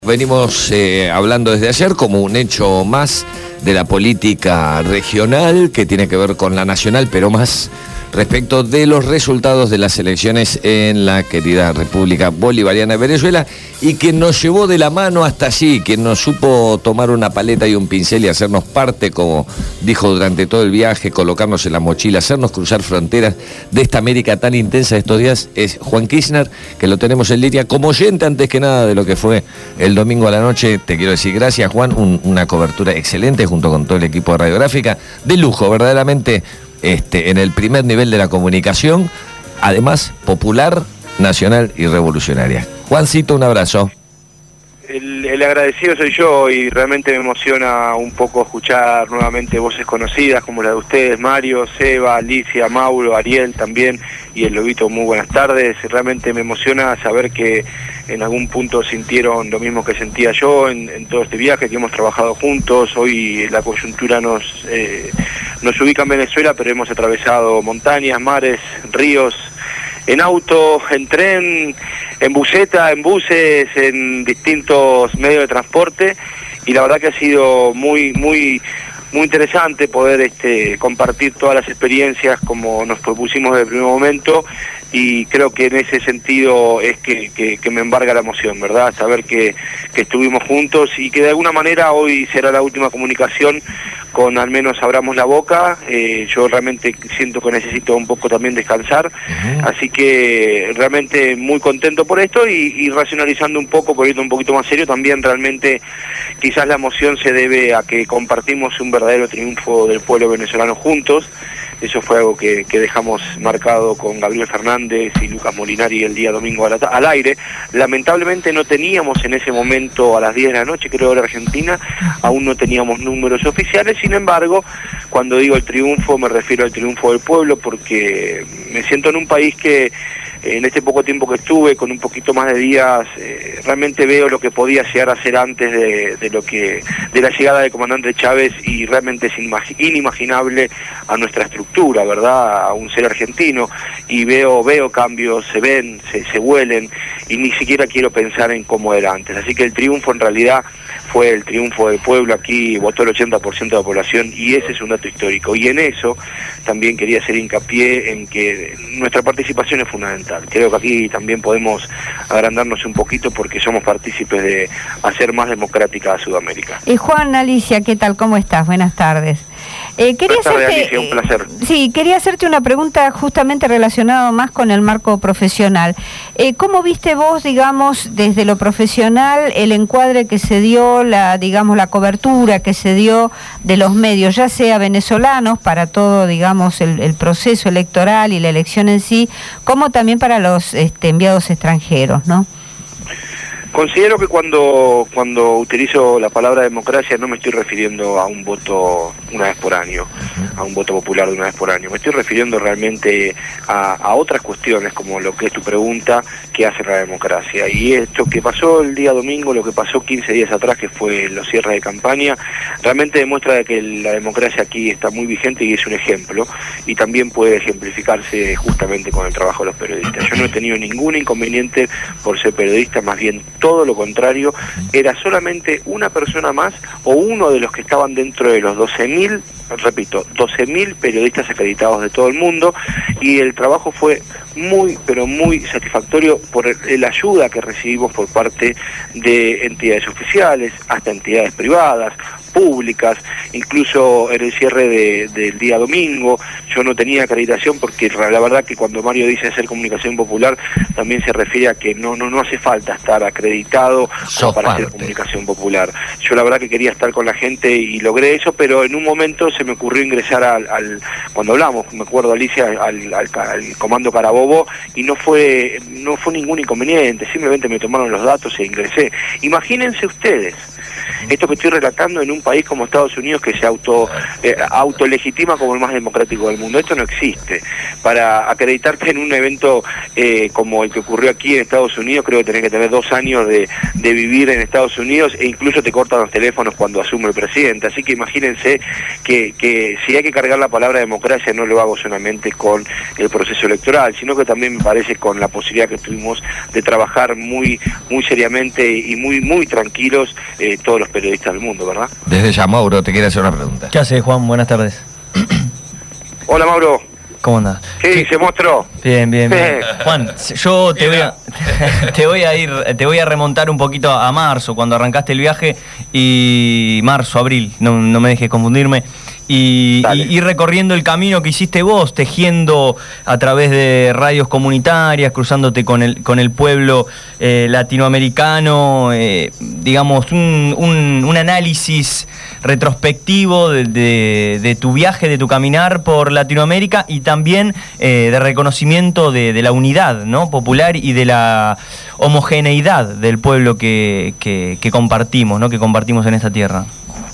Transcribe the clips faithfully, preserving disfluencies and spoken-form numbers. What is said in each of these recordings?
Venimos eh, hablando desde ayer como un hecho más de la política regional que tiene que ver con la nacional, pero más respecto de los resultados de las elecciones en la querida República Bolivariana de Venezuela, y quien nos llevó de la mano hasta allí, quien nos supo tomar una paleta y un pincel y hacernos parte, como dijo durante todo el viaje, colocarnos en la mochila, hacernos cruzar fronteras de esta América tan intensa de estos días, es Juan Kirchner, que lo tenemos en línea como oyente antes que nada de lo que fue el domingo a la noche. Te quiero decir gracias, Juan, un, una cobertura excelente junto con todo el equipo de Radiográfica, de lujo, verdaderamente. Este, en el primer nivel de la comunicación, además popular, nacional y revolucionaria. Juancito, un abrazo. El, el agradecido soy yo y realmente me emociona un poco escuchar nuevamente voces conocidas como la de ustedes, Mario, Seba, Alicia, Mauro, Ariel también y el Lobito. Muy buenas tardes. Realmente me emociona saber que en algún punto sintieron lo mismo que sentía yo en, en todo este viaje, que hemos trabajado juntos. Hoy la coyuntura nos, eh, nos ubica en Venezuela, pero hemos atravesado montañas, mares, ríos, en auto, en tren, en buseta, en buses, en distintos medios de transporte, y la verdad que ha sido muy, muy, muy interesante poder este, compartir todas las experiencias como nos propusimos desde el primer momento, y creo que en ese sentido es que, que, que me embarga la emoción, ¿verdad? Saber que, que estuvimos juntos y que de alguna manera hoy será la última comunicación con al menos abramos la boca. Eh, yo realmente siento que necesito un poco también descansar, uh-huh. Así que realmente muy contento por esto y, y racionalizando un poco, poniendo un poquito más serio, también realmente quizás la emoción se debe a que compartimos un verdadero triunfo del pueblo venezolano juntos. Eso fue algo que, que dejamos marcado con Gabriel Fernández y Lucas Molinari el día domingo al, al aire. Lamentablemente no teníamos en ese momento, a las diez de la noche, creo, de Argentina, aún no teníamos números oficiales. Sin embargo, cuando digo el triunfo, me refiero al triunfo del pueblo, porque me siento en un país que en este poco tiempo que estuve, con un poquito más de días, eh, realmente veo lo que podía llegar a ser antes de, de lo que de la llegada del comandante Chávez, y realmente es inimaginable a nuestra estructura, ¿verdad? A un ser argentino, y veo veo cambios, se ven, se, se huelen, y ni siquiera quiero pensar en cómo era antes. Así que el triunfo en realidad fue el triunfo del pueblo. Aquí votó el ochenta por ciento de la población y ese es un dato histórico, y en eso también quería hacer hincapié en que nuestra participación es fundamental. Creo que aquí también podemos agrandarnos un poquito porque somos partícipes de hacer más democrática a Sudamérica. Eh, Juan, Alicia, ¿qué tal? ¿Cómo estás? Buenas tardes. Eh, quería Buenas tardes, hacerte, Alicia, un placer. Eh, sí, quería hacerte una pregunta justamente relacionada más con el marco profesional. Eh, ¿Cómo viste vos, digamos, desde lo profesional, el encuadre que se dio, la, digamos, la cobertura que se dio de los medios, ya sea venezolanos para todo, digamos, el, el proceso electoral y la elección en sí, como también para los este, enviados extranjeros, ¿no? Considero que cuando cuando utilizo la palabra democracia no me estoy refiriendo a un voto una vez por año, a un voto popular de una vez por año. Me estoy refiriendo realmente a, a otras cuestiones, como lo que es tu pregunta, que hace la democracia. Y esto que pasó el día domingo, lo que pasó quince días atrás, que fue los cierres de campaña, realmente demuestra de que la democracia aquí está muy vigente y es un ejemplo, y también puede ejemplificarse justamente con el trabajo de los periodistas. Yo no he tenido ningún inconveniente por ser periodista, más bien todo lo contrario, era solamente una persona más o uno de los que estaban dentro de los doce mil, repito, doce mil periodistas acreditados de todo el mundo, y el trabajo fue muy, pero muy satisfactorio por la ayuda que recibimos por parte de entidades oficiales, hasta entidades privadas, públicas, incluso en el cierre de, del día domingo. Yo no tenía acreditación porque la verdad que cuando Mario dice hacer comunicación popular también se refiere a que no no no hace falta estar acreditado como para hacer comunicación popular. Yo la verdad que quería estar con la gente y logré eso, pero en un momento se me ocurrió ingresar al, al cuando hablamos, me acuerdo, Alicia, al, al, al comando Carabobo, y no fue no fue ningún inconveniente, simplemente me tomaron los datos e ingresé. Imagínense ustedes Esto que estoy relatando en un país como Estados Unidos, que se auto eh, autolegitima como el más democrático del mundo. Esto no existe. Para acreditarte en un evento eh, como el que ocurrió aquí en Estados Unidos, creo que tenés que tener dos años de, de vivir en Estados Unidos, e incluso te cortan los teléfonos cuando asume el presidente. Así que imagínense que, que si hay que cargar la palabra democracia, no lo hago solamente con el proceso electoral, sino que también me parece con la posibilidad que tuvimos de trabajar muy muy seriamente y muy muy tranquilos eh, todos los periodistas del mundo, ¿verdad? Desde ya, Mauro, te quiere hacer una pregunta. ¿Qué haces, Juan? Buenas tardes. Hola, Mauro. ¿Cómo andás? ¿Qué dice, monstruo? Bien, bien, bien. Juan, yo te voy a te voy a ir, te voy a remontar un poquito a marzo, cuando arrancaste el viaje, y marzo, abril, no, no me dejes confundirme. Y, y, y recorriendo el camino que hiciste vos, tejiendo a través de radios comunitarias, cruzándote con el, con el pueblo eh, latinoamericano, eh, digamos, un, un, un análisis retrospectivo de, de, de tu viaje, de tu caminar por Latinoamérica, y también eh, de reconocimiento de, de la unidad, ¿no?, popular, y de la homogeneidad del pueblo que, que, que compartimos, ¿no?, que compartimos en esta tierra.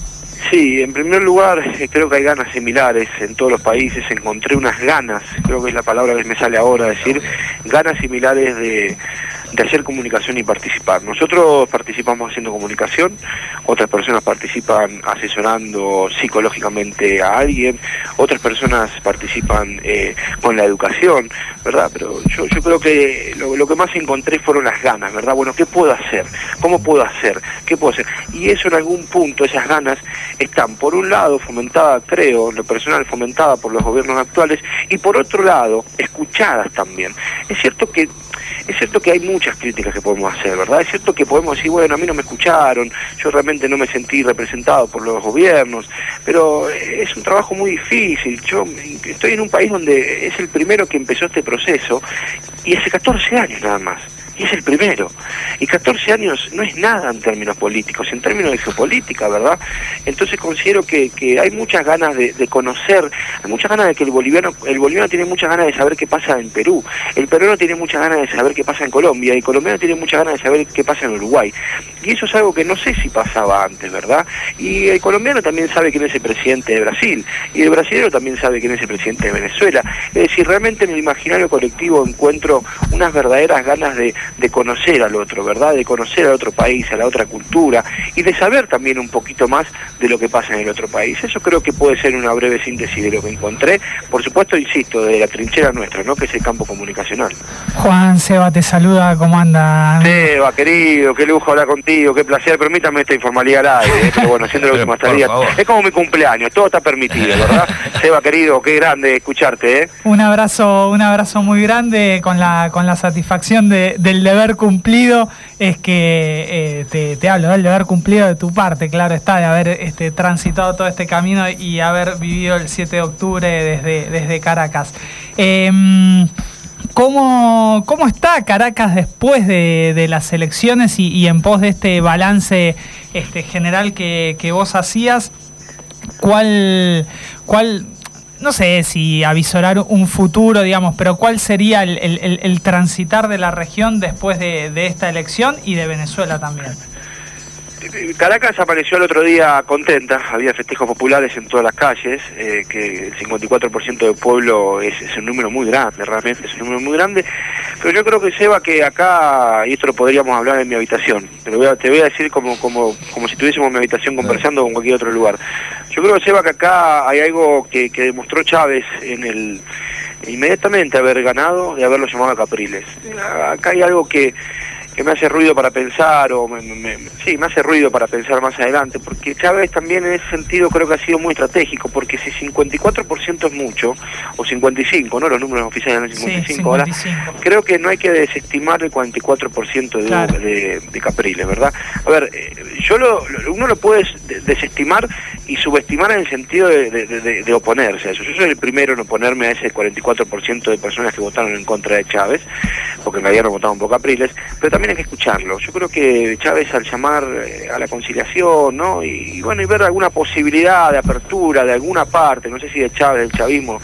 Sí, en primer lugar, eh, creo que hay ganas similares en todos los países. Encontré unas ganas, creo que es la palabra que me sale ahora, decir, ganas similares de, de hacer comunicación y participar. Nosotros participamos haciendo comunicación, otras personas participan asesorando psicológicamente a alguien, otras personas participan eh, con la educación, ¿verdad? Pero yo, yo creo que lo, lo que más encontré fueron las ganas, ¿verdad? Bueno, ¿qué puedo hacer? ¿Cómo puedo hacer? ¿Qué puedo hacer? Y eso en algún punto, esas ganas, están por un lado fomentada, creo, en lo personal, fomentada por los gobiernos actuales, y por otro lado, escuchadas también. Es cierto que Es cierto que hay muchas críticas que podemos hacer, ¿verdad? Es cierto que podemos decir, bueno, a mí no me escucharon, yo realmente no me sentí representado por los gobiernos, pero es un trabajo muy difícil. Yo estoy en un país donde es el primero que empezó este proceso, y hace catorce años nada más. Y es el primero. Y catorce años no es nada en términos políticos, en términos de geopolítica, ¿verdad? Entonces considero que, que hay muchas ganas de, de conocer, hay muchas ganas de que el boliviano, el boliviano tiene muchas ganas de saber qué pasa en Perú, el peruano tiene muchas ganas de saber qué pasa en Colombia, y el colombiano tiene muchas ganas de saber qué pasa en Uruguay. Y eso es algo que no sé si pasaba antes, ¿verdad? Y el colombiano también sabe quién es el presidente de Brasil, y el brasileño también sabe quién es el presidente de Venezuela. Es decir, realmente en el imaginario colectivo encuentro unas verdaderas ganas de de conocer al otro, ¿verdad? De conocer al otro país, a la otra cultura, y de saber también un poquito más de lo que pasa en el otro país. Eso creo que puede ser una breve síntesis de lo que encontré, por supuesto, insisto, de la trinchera nuestra, ¿no?, que es el campo comunicacional. Juan, Seba te saluda, ¿cómo anda? Seba, querido, qué lujo hablar contigo, qué placer, permítame esta informalidad al aire, ¿eh? Pero bueno, haciendo lo que más estaría. Es como mi cumpleaños, todo está permitido, ¿verdad? Seba, querido, qué grande escucharte, ¿eh? Un abrazo, un abrazo muy grande, con la, con la satisfacción de, del deber cumplido. Es que eh, te, te hablo del deber cumplido de tu parte, claro está, de haber este, transitado todo este camino y haber vivido el siete de octubre desde, desde Caracas. Eh, ¿cómo, ¿Cómo está Caracas después de, de las elecciones y, y en pos de este balance este, general que, que vos hacías? ¿Cuál, cuál no sé si avisorar un futuro, digamos, pero cuál sería el, el, el transitar de la región después de, de esta elección y de Venezuela también? Caracas apareció el otro día contenta, había festejos populares en todas las calles, eh, que el cincuenta y cuatro por ciento del pueblo es, es un número muy grande, realmente es un número muy grande, pero yo creo que, Seba, que acá, y esto lo podríamos hablar en mi habitación, te, lo voy a, te voy a decir como, como, como si estuviésemos en mi habitación conversando con cualquier otro lugar. Yo creo, Seba, que acá hay algo que, que demostró Chávez en el inmediatamente haber ganado, de haberlo llamado a Capriles. Acá hay algo que que me hace ruido para pensar, o me, me, sí, me hace ruido para pensar más adelante, porque Chávez también en ese sentido creo que ha sido muy estratégico, porque si cincuenta y cuatro por ciento es mucho, o cincuenta y cinco, ¿no? Los números oficiales eran cincuenta y cinco, sí, cincuenta y cinco. Ahora, creo que no hay que desestimar el cuarenta y cuatro por ciento de, claro, de, de Capriles, ¿verdad? A ver, yo lo, uno lo puede desestimar y subestimar en el sentido de, de, de, de oponerse a eso. Yo soy el primero en oponerme a ese cuarenta y cuatro por ciento de personas que votaron en contra de Chávez, porque en realidad no votaron por Capriles, pero también hay que escucharlo. Yo creo que Chávez, al llamar eh, a la conciliación, ¿no? Y, y bueno, y ver alguna posibilidad de apertura de alguna parte, no sé si de Chávez, del chavismo,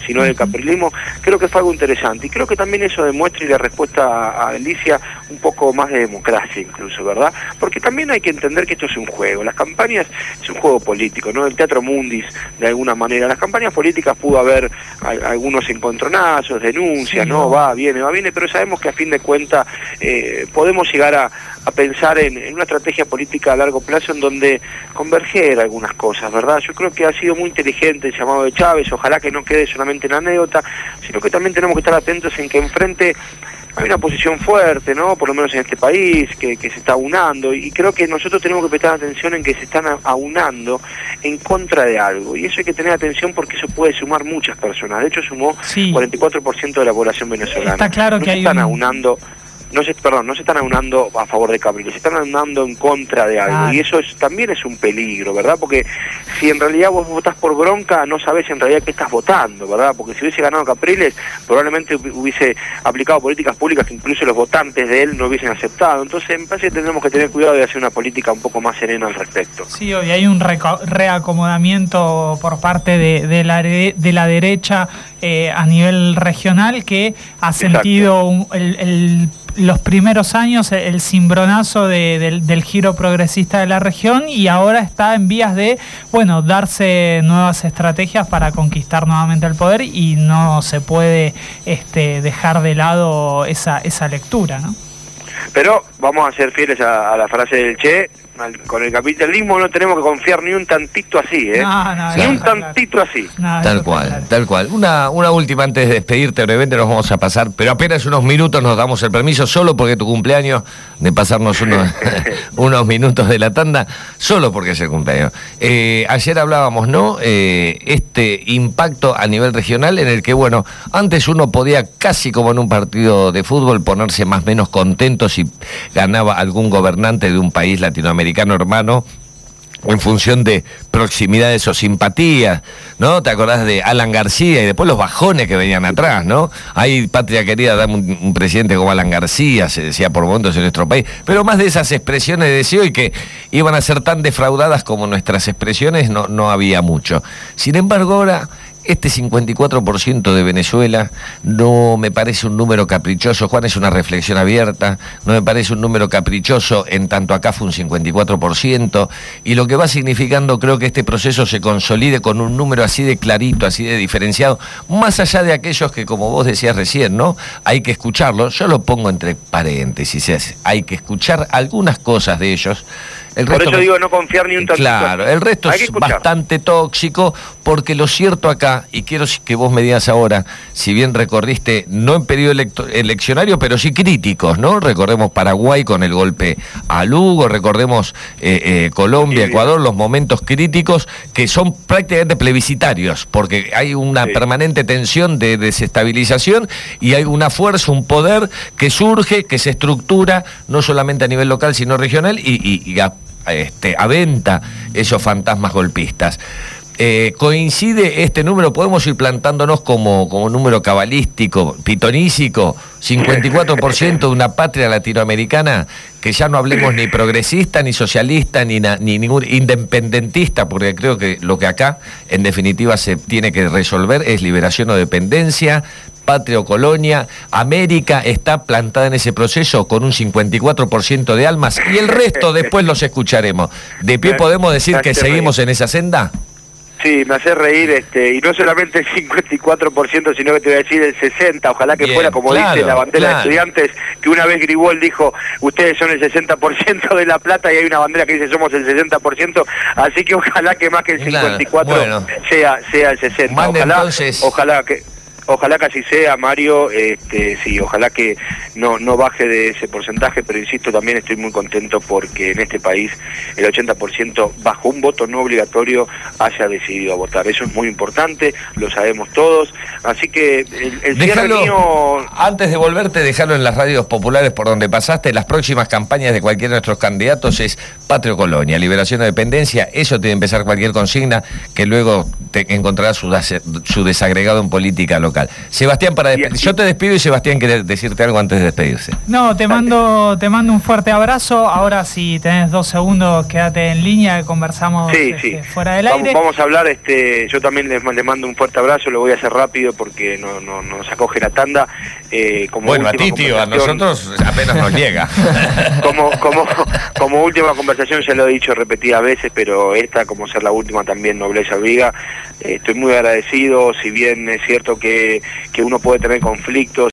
sino del caprilismo, creo que fue algo interesante. Y creo que también eso demuestra y la respuesta a, a Alicia un poco más de democracia incluso, ¿verdad? Porque también hay que entender que esto es un juego. Las campañas es un juego político, ¿no? El teatro mundis, de alguna manera. Las campañas políticas pudo haber a, algunos encontronazos, denuncias, sí, ¿no? no, va, viene, va, viene, pero sabemos que a fin de cuentas eh, podemos llegar a, a pensar en, en una estrategia política a largo plazo en donde converger algunas cosas, ¿verdad? Yo creo que ha sido muy inteligente el llamado de Chávez, ojalá que no quede solamente en anécdota, sino que también tenemos que estar atentos en que enfrente hay una posición fuerte, ¿no? Por lo menos en este país, que, que se está aunando, y creo que nosotros tenemos que prestar atención en que se están aunando en contra de algo, y eso hay que tener atención porque eso puede sumar muchas personas. De hecho sumó sí. cuarenta y cuatro por ciento de la población venezolana. Está claro no que se hay están un... aunando no se, perdón, no se están aunando a favor de Capriles, se están aunando en contra de algo, ah. y eso es, también es un peligro, ¿verdad? Porque si en realidad vos votás por bronca, no sabés en realidad qué estás votando, ¿verdad? Porque si hubiese ganado Capriles, probablemente hubiese aplicado políticas públicas que incluso los votantes de él no hubiesen aceptado. Entonces me parece que tenemos que tener cuidado de hacer una política un poco más serena al respecto. Sí, hoy hay un reacomodamiento por parte de, de, la, de la derecha eh, a nivel regional que ha sentido un, el, el los primeros años el cimbronazo de, del, del giro progresista de la región, y ahora está en vías de, bueno, darse nuevas estrategias para conquistar nuevamente el poder, y no se puede este, dejar de lado esa, esa lectura, ¿no? Pero vamos a ser fieles a, a la frase del Che, al, con el capitalismo no tenemos que confiar ni un tantito así, ¿eh? No, no, ni un tantito claro. así. No, tal cual, claro. tal cual. Una, una última antes de despedirte, brevemente nos vamos a pasar, pero apenas unos minutos nos damos el permiso, solo porque tu cumpleaños, de pasarnos unos, unos minutos de la tanda, solo porque es el cumpleaños. Eh, ayer hablábamos, ¿no? Eh, este impacto a nivel regional en el que, bueno, antes uno podía casi como en un partido de fútbol ponerse más o menos contento si ganaba algún gobernante de un país latinoamericano hermano, en función de proximidades o simpatías, ¿no? ¿Te acordás de Alan García y después los bajones que venían atrás, ¿no? Hay patria querida, dame un, un presidente como Alan García, se decía por momentos en nuestro país, pero más de esas expresiones de deseo y que iban a ser tan defraudadas como nuestras expresiones, no, no había mucho. Sin embargo, ahora este cincuenta y cuatro por ciento de Venezuela no me parece un número caprichoso. Juan, es una reflexión abierta, no me parece un número caprichoso, en tanto acá fue un cincuenta y cuatro por ciento, y lo que va significando, creo que este proceso se consolide con un número así de clarito, así de diferenciado, más allá de aquellos que, como vos decías recién, ¿no? Hay que escucharlo, yo lo pongo entre paréntesis, hay que escuchar algunas cosas de ellos. El Por resto, eso digo no confiar ni un tantito. Claro, el resto es bastante tóxico, porque lo cierto acá, y quiero que vos me digas ahora, si bien recorriste, no en periodo electo, eleccionario, pero sí críticos, ¿no? Recordemos Paraguay con el golpe a Lugo, recordemos eh, eh, Colombia, sí, Ecuador, los momentos críticos que son prácticamente plebiscitarios, porque hay una sí. permanente tensión de desestabilización y hay una fuerza, un poder que surge, que se estructura, no solamente a nivel local, sino regional, y, y, y a Este, aventa esos fantasmas golpistas. Eh, ¿Coincide este número? ¿Podemos ir plantándonos como, como número cabalístico, pitonísico, cincuenta y cuatro por ciento de una patria latinoamericana, que ya no hablemos ni progresista, ni socialista, ni, na, ni ningún independentista, porque creo que lo que acá, en definitiva, se tiene que resolver es liberación o dependencia, patria o colonia? América está plantada en ese proceso con un cincuenta y cuatro por ciento de almas, y el resto después los escucharemos. ¿De pie podemos decir que seguimos en esa senda? Sí, me hace reír, este, y no solamente el cincuenta y cuatro por ciento, sino que te voy a decir el sesenta por ciento, ojalá que Bien, fuera como claro, dice la bandera claro. de estudiantes, que una vez Gribol dijo, ustedes son el sesenta por ciento de La Plata, y hay una bandera que dice somos el sesenta por ciento, así que ojalá que más que el cincuenta y cuatro por ciento bueno. sea, sea el sesenta por ciento. Ojalá, entonces... ojalá que... Ojalá que así sea, Mario, este, sí, ojalá que no, no baje de ese porcentaje, pero insisto, también estoy muy contento porque en este país el ochenta por ciento bajo un voto no obligatorio haya decidido votar. Eso es muy importante, lo sabemos todos, así que el, el déjalo, cierre mío... Antes de volverte, déjalo en las radios populares por donde pasaste. Las próximas campañas de cualquiera de nuestros candidatos es Patria o Colonia, liberación o dependencia. Eso tiene que empezar cualquier consigna, que luego te encontrará su, su desagregado en política local. local. Sebastián, para despe- yo te despido y Sebastián quiere decirte algo antes de despedirse. No, te mando, te mando un fuerte abrazo. Ahora si tenés dos segundos, quédate en línea, conversamos sí, este, sí. fuera del vamos, aire. Vamos a hablar, este, yo también les, les mando un fuerte abrazo, lo voy a hacer rápido porque no, no, no nos acoge la tanda. Eh, como bueno, a última ti, tío, a nosotros apenas nos llega. como, como, como última conversación, ya lo he dicho repetidas veces, pero esta, como ser la última, también nobleza obliga. Eh, estoy muy agradecido, si bien es cierto que, que uno puede tener conflictos